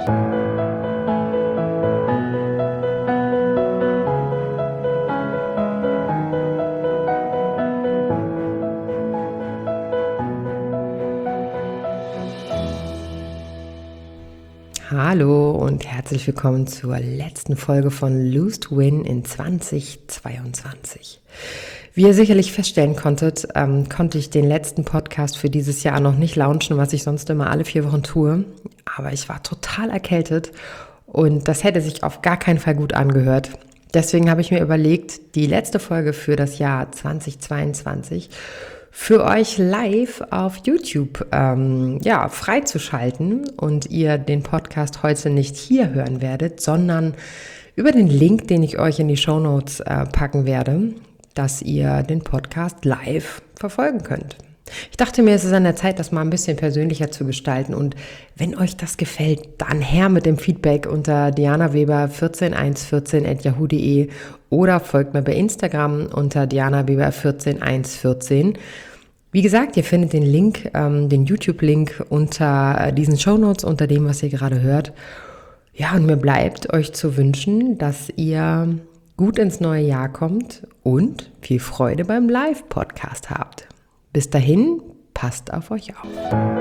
Hallo und herzlich willkommen zur letzten Folge von Lose to Win in 2022. Wie ihr sicherlich feststellen konntet, konnte ich den letzten Podcast für dieses Jahr noch nicht launchen, was ich sonst immer alle 4 Wochen tue. Aber ich war total erkältet und das hätte sich auf gar keinen Fall gut angehört. Deswegen habe ich mir überlegt, die letzte Folge für das Jahr 2022 für euch live auf YouTube freizuschalten und ihr den Podcast heute nicht hier hören werdet, sondern über den Link, den ich euch in die Shownotes packen werde, dass ihr den Podcast live verfolgen könnt. Ich dachte mir, es ist an der Zeit, das mal ein bisschen persönlicher zu gestalten, und wenn euch das gefällt, dann her mit dem Feedback unter dianaweber14114@yahoo.de oder folgt mir bei Instagram unter dianaweber14114. Wie gesagt, ihr findet den Link, den YouTube-Link unter diesen Shownotes, unter dem, was ihr gerade hört. Ja, und mir bleibt euch zu wünschen, dass ihr gut ins neue Jahr kommt und viel Freude beim Live-Podcast habt. Bis dahin, passt auf euch auf.